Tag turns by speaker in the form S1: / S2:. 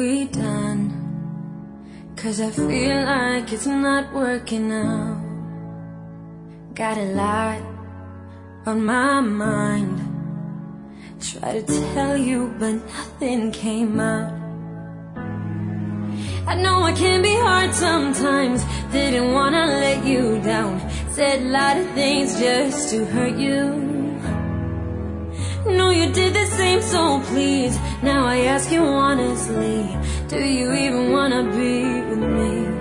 S1: we done? 'Cause I feel like it's not working out. Got a lot on my mind. Try to tell you, but nothing came out. I know it can be hard sometimes. Didn't wanna let you down. Said a lot of things just to hurt you. No, you did the same, so please, now I ask you honestly, do you even wanna be with me?